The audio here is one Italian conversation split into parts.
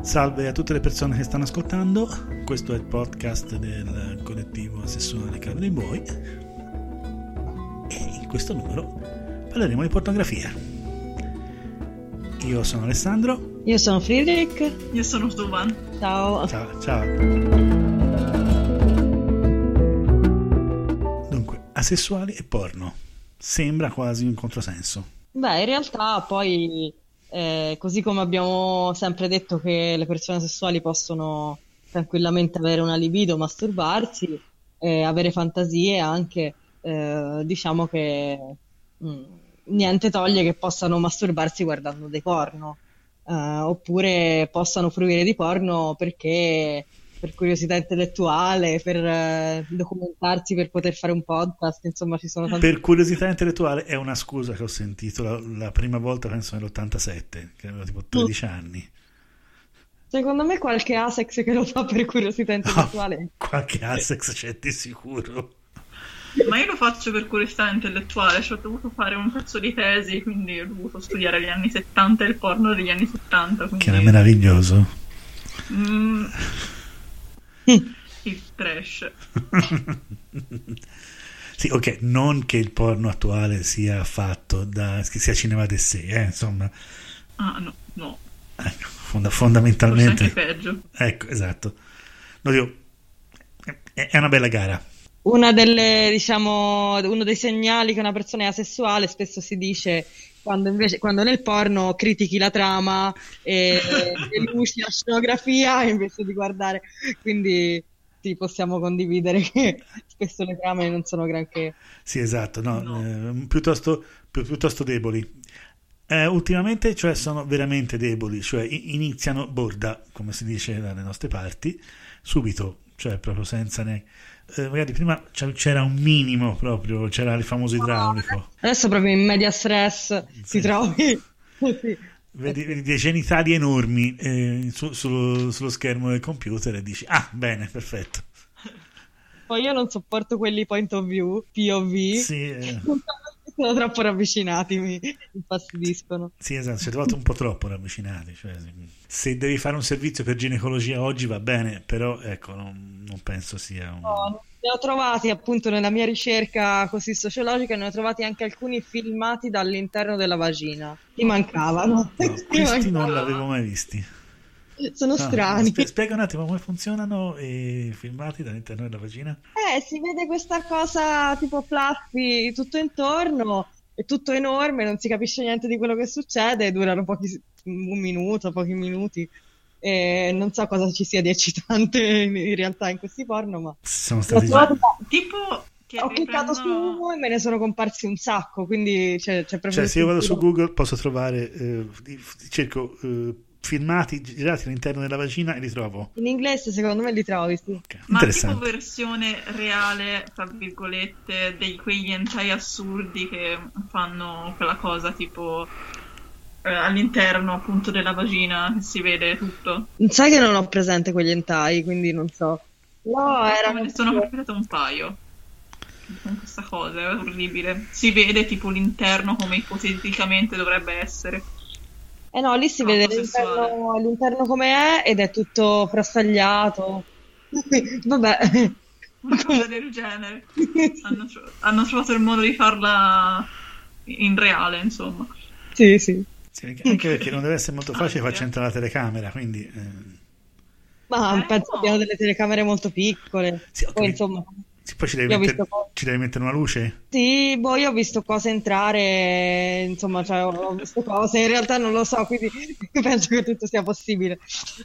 Salve a tutte le persone che stanno ascoltando, questo è il podcast del collettivo Asessuale Casa dei Buoi e in questo numero parleremo di pornografia. Io sono Alessandro. Io sono Friedrich. Io sono Tuban. Ciao. Ciao. Dunque, asessuali e porno. Sembra quasi un controsenso. Beh, in realtà poi, così come abbiamo sempre detto che le persone sessuali possono tranquillamente avere una libido, masturbarsi, avere fantasie anche, diciamo che niente toglie che possano masturbarsi guardando dei porno, oppure possano fruire di porno perché per curiosità intellettuale, per documentarsi, per poter fare un podcast, insomma ci sono tanti... Per curiosità intellettuale è una scusa che ho sentito la prima volta, penso nell'87, che avevo tipo 13 anni. Secondo me qualche asex che lo fa per curiosità intellettuale. No, qualche asex c'è di sicuro. Ma io lo faccio per curiosità intellettuale, cioè ho dovuto fare un pezzo di tesi, quindi ho dovuto studiare gli anni 70 e il porno degli anni 70. Quindi... Che era meraviglioso. Il trash. Sì, ok, non che il porno attuale sia fatto che sia cinema de sé, insomma. Ah, no. Ecco, fondamentalmente. Forse anche peggio. Ecco, esatto. No, dico, è una bella gara. Una delle, diciamo, uno dei segnali che una persona è asessuale spesso si dice quando nel porno critichi la trama e le luci, la scenografia invece di guardare, quindi sì, possiamo condividere che spesso le trame non sono granché. Sì, esatto, no. Piuttosto deboli. Ultimamente, cioè, sono veramente deboli, cioè iniziano borda, come si dice dalle nostre parti, subito, cioè proprio senza neanche... magari prima c'era un minimo proprio, c'era il famoso idraulico. Adesso proprio in media stress ti trovi. Sì. Vedi dei genitali enormi sullo schermo del computer e dici, ah, bene, perfetto. Poi io non sopporto quelli point of view, POV. Sì, sono troppo ravvicinati, mi infastidiscono. Sì, esatto, ci ho trovato un po' troppo ravvicinati. Cioè, se devi fare un servizio per ginecologia oggi va bene, però ecco, non penso sia un... No, ne ho trovati appunto nella mia ricerca così sociologica, ne ho trovati anche alcuni filmati dall'interno della vagina. Ti mancavano. No, questi non l'avevo mai visti. Sono strani. Spiega un attimo come funzionano i filmati dall'interno della vagina. Si vede questa cosa tipo fluffy tutto intorno, è tutto enorme, non si capisce niente di quello che succede, durano un minuto, pochi minuti. E non so cosa ci sia di eccitante in realtà in questi porno, ma sono stati tipo che ho cliccato su uno e me ne sono comparsi un sacco, quindi c'è proprio... Cioè, se io vado su Google posso trovare, cerco filmati girati all'interno della vagina e li trovo. In inglese secondo me li trovi, sì. Okay. Ma tipo versione reale, tra virgolette, quegli hentai assurdi che fanno quella cosa tipo all'interno appunto della vagina che si vede tutto. Sai che non ho presente quegli hentai, quindi non so. No, me ne sono capitato un paio con questa cosa, è orribile. Si vede tipo l'interno come ipoteticamente dovrebbe essere. No, lì si vede l'interno come è ed è tutto frastagliato. Vabbè. Una cosa del genere. Hanno trovato il modo di farla in reale, insomma. Sì. Anche perché non deve essere molto facile far centrare la telecamera, quindi... Ma penso abbiano delle telecamere molto piccole. Sì, okay. Poi, insomma... Poi ci devi mettere una luce? Sì, io ho visto cose entrare, insomma, cioè, ho visto cose, in realtà non lo so, quindi penso che tutto sia possibile.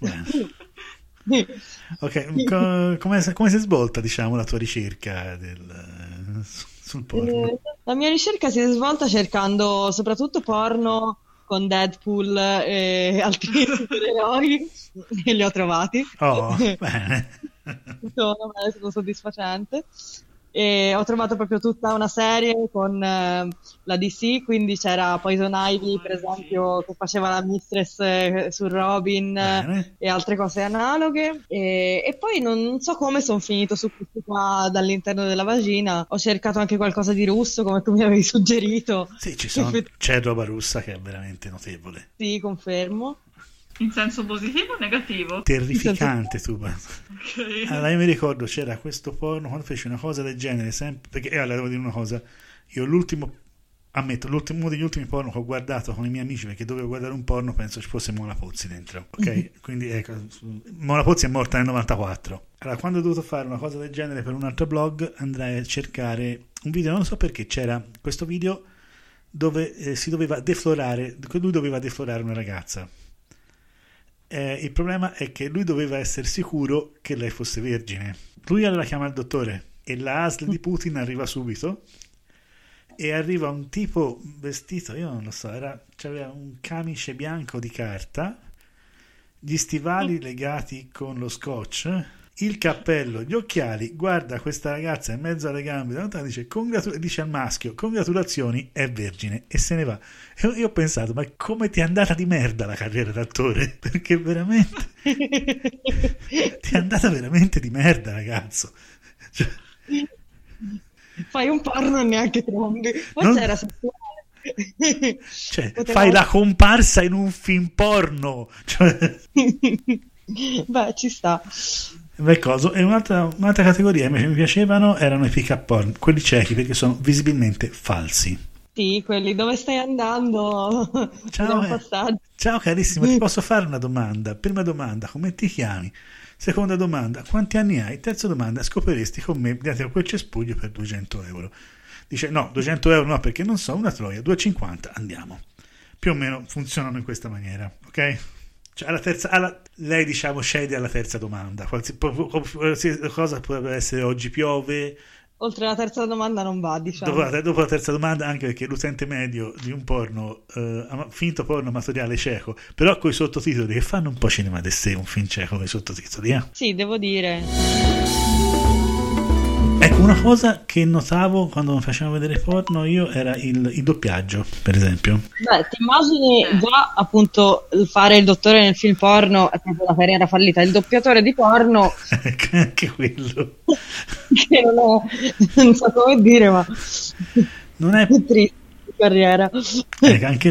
Ok, come si è svolta, diciamo, la tua ricerca sul porno? La mia ricerca si è svolta cercando soprattutto porno con Deadpool e altri supereroi e li ho trovati. Oh, bene. È stato soddisfacente. E ho trovato proprio tutta una serie con la DC, quindi c'era Poison Ivy per esempio che faceva la Mistress su Robin e altre cose analoghe e poi non so come sono finito su questo qua dall'interno della vagina. Ho cercato anche qualcosa di russo come tu mi avevi suggerito. Sì, c'è roba russa che è veramente notevole. Sì, confermo. In senso positivo o negativo? Terrificante, tu. Ok. Allora io mi ricordo c'era questo porno quando feci una cosa del genere, sempre perché allora devo dire una cosa, io uno degli ultimi porno che ho guardato con i miei amici, perché dovevo guardare un porno, penso ci fosse Mona Pozzi dentro, ok? Quindi ecco, Mona Pozzi è morta nel 94. Allora quando ho dovuto fare una cosa del genere per un altro blog, andrai a cercare un video, non so perché c'era questo video dove si doveva deflorare, lui doveva deflorare una ragazza. Il problema è che lui doveva essere sicuro che lei fosse vergine. Lui allora chiama il dottore e la ASL di Putin arriva subito e arriva un tipo vestito, io non lo so, c'aveva un camice bianco di carta, gli stivali legati con lo scotch, il cappello, gli occhiali, guarda questa ragazza in mezzo alle gambe, dice al maschio congratulazioni, è vergine, e se ne va. E io ho pensato, ma come ti è andata di merda la carriera d'attore? Perché veramente ti è andata veramente di merda, ragazzo. Cioè, Fai un porno e neanche trombi. Forse era sessuale. Cioè, fai la comparsa in un film porno. Cioè... Beh, ci sta. Beh, coso. E un'altra categoria che mi piacevano erano i pick-up porn, quelli ciechi, perché sono visibilmente falsi. Sì, quelli dove stai andando. Ciao carissimo, ti posso fare una domanda? Prima domanda, come ti chiami? Seconda domanda, quanti anni hai? Terza domanda, scopriresti con me dietro quel cespuglio per 200 euro? Dice no, 200 euro no, perché non so, una troia, 2,50, andiamo. Più o meno funzionano in questa maniera, ok? Cioè lei diciamo scende alla terza domanda, qualsiasi cosa potrebbe essere oggi piove. Oltre alla terza domanda non va, diciamo. Dopo la terza domanda, anche perché l'utente medio di un porno, finto porno amatoriale cieco, però con i sottotitoli che fanno un po' cinema di sé, un film cieco con i sottotitoli. Sì, devo dire. Ecco, una cosa che notavo quando mi facevano vedere porno io era il doppiaggio, per esempio. Beh, ti immagini già appunto fare il dottore nel film porno è proprio una carriera fallita, il doppiatore di porno anche quello che non so come dire, ma non è triste carriera. Anche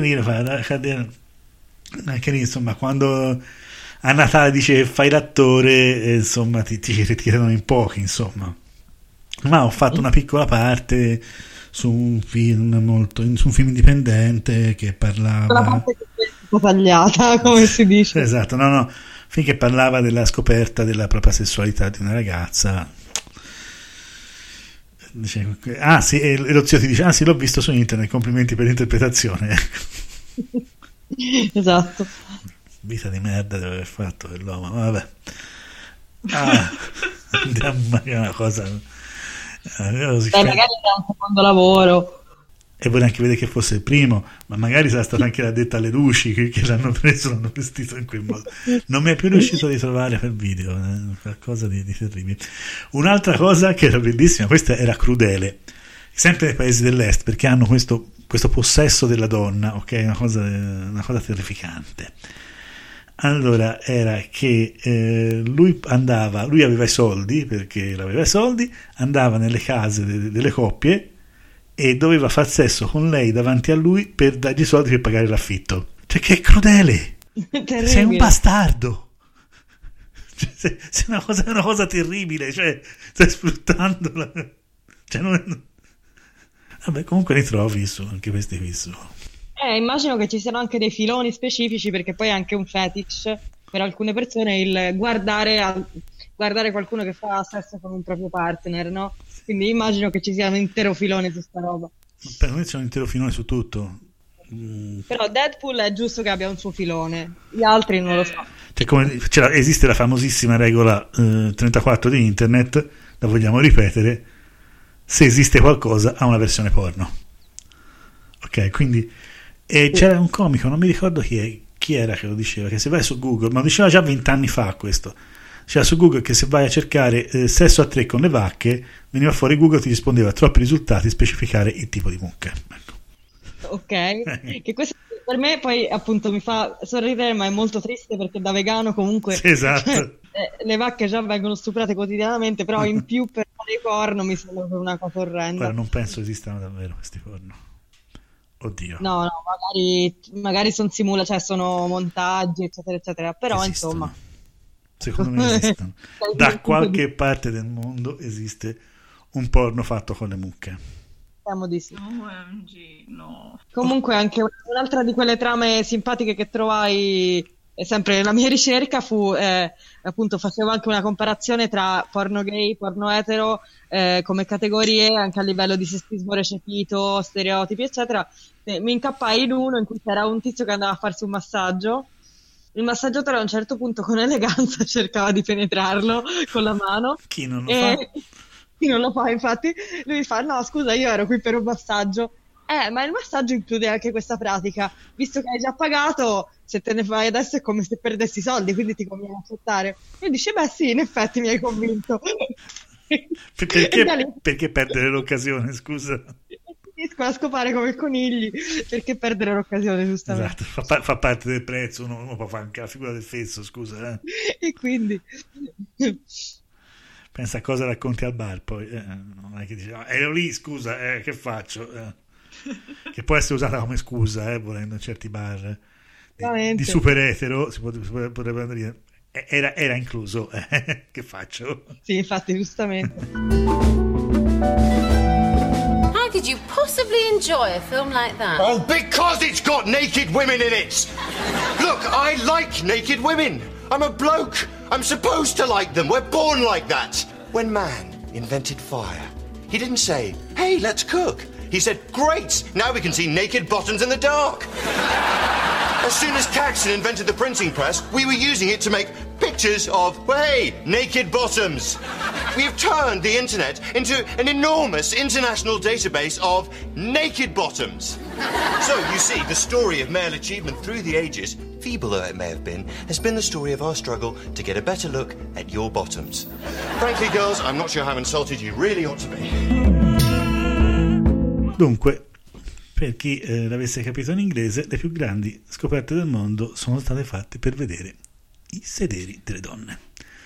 lì insomma, quando a Natale dice fai l'attore, insomma ti ritirano in pochi, insomma. Ma ho fatto una piccola parte su un film su un film indipendente che parlava. La parte che è un po' tagliata, come si dice. Esatto, no, finché parlava della scoperta della propria sessualità di una ragazza. Dice, sì, e lo zio ti dice, sì, l'ho visto su internet, complimenti per l'interpretazione. Esatto. Vita di merda deve aver fatto quell'uomo, vabbè. Andiamo a una cosa. Magari era un secondo lavoro e vorrei anche vedere che fosse il primo, ma magari sarà stata anche l'addetta alle luci che l'hanno preso, l'hanno vestito in quel modo. Non mi è più riuscito a ritrovare quel video, qualcosa di terribile. Un'altra cosa che era bellissima, questa era crudele, sempre nei paesi dell'est, perché hanno questo possesso della donna, ok, una cosa terrificante. Allora era che lui aveva i soldi, perché aveva i soldi, andava nelle case delle coppie e doveva far sesso con lei davanti a lui per dargli i soldi per pagare l'affitto. Cioè, che è crudele! Sei un bastardo! Cioè, sei una cosa terribile, cioè stai sfruttandola. Cioè, vabbè, comunque li trovi anche questi qui su. Immagino che ci siano anche dei filoni specifici, perché poi è anche un fetish per alcune persone il guardare qualcuno che fa sesso con un proprio partner, no? Quindi immagino che ci sia un intero filone su sta roba. Per me c'è un intero filone su tutto. Però Deadpool è giusto che abbia un suo filone, gli altri non lo so. Cioè, esiste la famosissima regola 34 di internet, la vogliamo ripetere: se esiste qualcosa ha una versione porno. Ok, quindi c'era un comico, non mi ricordo chi era che lo diceva, che se vai su Google, ma lo diceva già 20 anni fa questo, c'era su Google che se vai a cercare sesso a 3 con le vacche, veniva fuori, Google ti rispondeva troppi risultati, specificare il tipo di mucche. Ecco. Ok, che questo per me poi appunto mi fa sorridere, ma è molto triste perché da vegano comunque esatto. Le vacche già vengono stuprate quotidianamente, però in più per fare i porno mi sembra una cosa orrenda. Guarda, non penso esistano davvero questi porno. Oddio, No, magari sono cioè sono montaggi, eccetera, eccetera, però esistono. insomma. Secondo me esistono. Da qualche parte del mondo esiste un porno fatto con le mucche. Speriamo di sì. OMG, no. Comunque anche un'altra di quelle trame simpatiche che trovai sempre nella mia ricerca fu, appunto, facevo anche una comparazione tra porno gay, porno etero, come categorie, anche a livello di sessismo recepito, stereotipi, eccetera. Mi incappai in uno in cui c'era un tizio che andava a farsi un massaggio. Il massaggiatore a un certo punto con eleganza cercava di penetrarlo con la mano. Chi non lo fa? Chi non lo fa, infatti, lui fa: no, scusa, io ero qui per un massaggio. Ma il massaggio include anche questa pratica. Visto che hai già pagato, se te ne fai adesso è come se perdessi i soldi, quindi ti conviene accettare. E dice: beh sì, in effetti mi hai convinto. Perché perdere l'occasione, scusa? Finiscono a scopare come conigli, perché perdere l'occasione, giustamente. Esatto, fa parte del prezzo, uno può fare anche la figura del fesso, scusa. E quindi... Pensa a cosa racconti al bar, poi non è che dici, ero lì, scusa, che faccio? Che può essere usata come scusa, volendo in certi bar di super etero, potrebbe dire, era incluso, che faccio? Sì, infatti, giustamente. How could you possibly enjoy a film like that? Oh, because it's got naked women in it! Look, I like naked women. I'm a bloke. I'm supposed to like them. We're born like that. When man invented fire, he didn't say, hey, let's cook. He said, great, now we can see naked bottoms in the dark. As soon as Caxton invented the printing press, we were using it to make pictures of, hey, naked bottoms. We have turned the internet into an enormous international database of naked bottoms. So, you see, the story of male achievement through the ages, feeble though it may have been, has been the story of our struggle to get a better look at your bottoms. Frankly, girls, I'm not sure how insulted you really ought to be. Dunque, per chi l'avesse capito in inglese, le più grandi scoperte del mondo sono state fatte per vedere i sederi delle donne.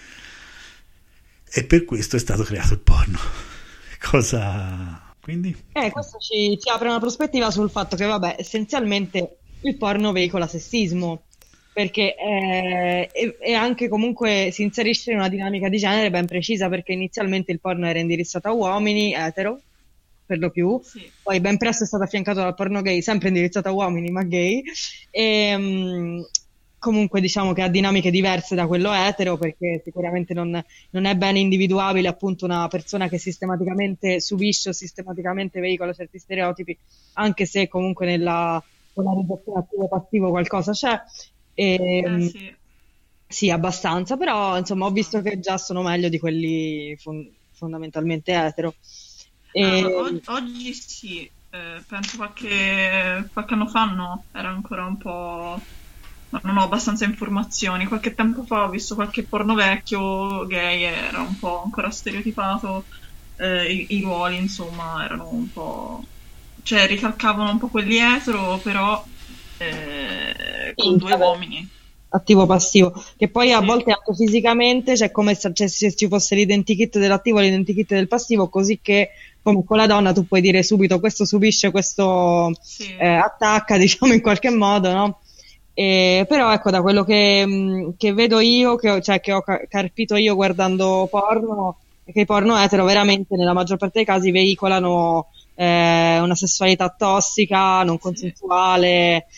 E per questo è stato creato il porno. Cosa... Quindi? Questo ci apre una prospettiva sul fatto che, vabbè, essenzialmente il porno veicola sessismo, perché è anche comunque si inserisce in una dinamica di genere ben precisa, perché inizialmente il porno era indirizzato a uomini, etero, per lo più, Sì. Poi ben presto è stato affiancato dal porno gay, sempre indirizzato a uomini, ma gay, e comunque diciamo che ha dinamiche diverse da quello etero, perché sicuramente non è ben individuabile appunto una persona che sistematicamente subisce o sistematicamente veicola certi stereotipi, anche se comunque nella polarizzazione attivo-passivo qualcosa c'è. Sì. Sì, abbastanza, però insomma ho visto che già sono meglio di quelli fondamentalmente etero. Oggi sì, penso qualche anno fa no, era ancora un po'... non ho abbastanza informazioni. Qualche tempo fa ho visto qualche porno vecchio gay, era un po' ancora stereotipato, i ruoli insomma erano un po'... cioè ricalcavano un po' quelli etero, però con due uomini. Attivo-passivo, che poi a volte anche fisicamente c'è come se ci fosse l'identikit dell'attivo e l'identikit del passivo, così che come con la donna tu puoi dire subito questo subisce, questo attacca, diciamo in qualche modo, no? Però ecco, da quello che vedo io, che ho carpito io guardando porno, è che i porno etero veramente nella maggior parte dei casi veicolano una sessualità tossica, non consensuale,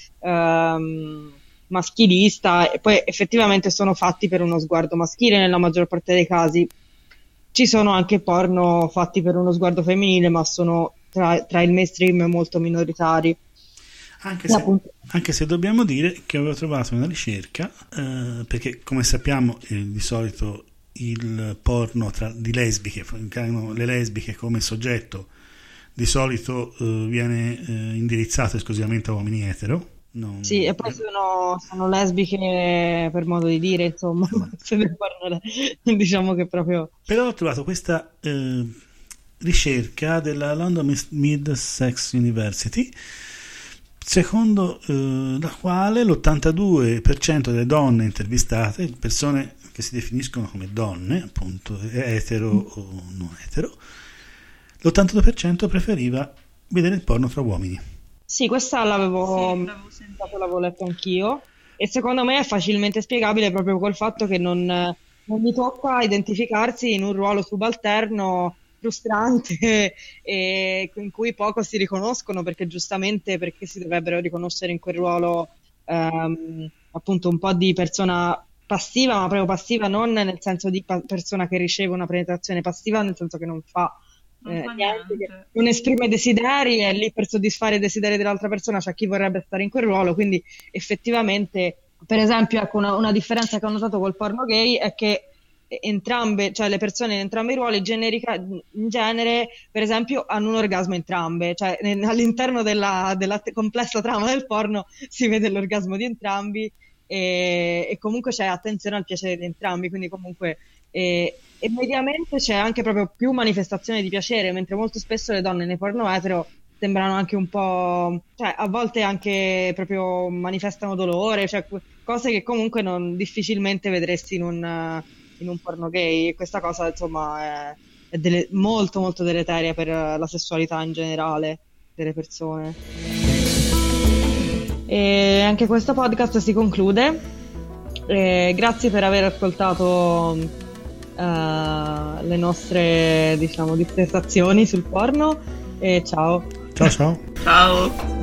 maschilista, e poi effettivamente sono fatti per uno sguardo maschile nella maggior parte dei casi. Ci sono anche porno fatti per uno sguardo femminile, ma sono tra il mainstream molto minoritari. Anche se dobbiamo dire che avevo trovato una ricerca, perché come sappiamo di solito il porno di lesbiche, le lesbiche come soggetto, di solito viene indirizzato esclusivamente a uomini etero. Sì, e poi sono lesbiche per modo di dire, insomma, diciamo che proprio... Però ho trovato questa ricerca della London Middlesex University, secondo la quale l'82% delle donne intervistate, persone che si definiscono come donne, appunto, etero o non etero, l'82% preferiva vedere il porno tra uomini. Sì, questa l'avevo sentita. l'avevo letto anch'io e secondo me è facilmente spiegabile proprio col fatto che non gli tocca identificarsi in un ruolo subalterno frustrante e in cui poco si riconoscono perché giustamente perché si dovrebbero riconoscere in quel ruolo appunto un po' di persona passiva, ma proprio passiva non nel senso di persona che riceve una penetrazione passiva, nel senso che non fa Non fa niente, che niente. non esprime desideri, è lì per soddisfare i desideri dell'altra persona, c'è chi vorrebbe stare in quel ruolo, quindi effettivamente, per esempio, ecco, una differenza che ho notato col porno gay è che entrambe, cioè le persone in entrambi i ruoli in genere, per esempio, hanno un orgasmo entrambe, cioè all'interno della complessa trama del porno si vede l'orgasmo di entrambi e comunque c'è attenzione al piacere di entrambi, quindi comunque e mediamente c'è anche proprio più manifestazione di piacere, mentre molto spesso le donne nei porno etero sembrano anche un po', cioè a volte anche proprio manifestano dolore, cioè cose che comunque difficilmente vedresti in un porno gay. Questa cosa insomma è molto molto deleteria per la sessualità in generale delle persone. E anche questo podcast si conclude. Grazie per aver ascoltato le nostre, diciamo, dissertazioni sul porno e ciao. Ciao ciao. Ciao.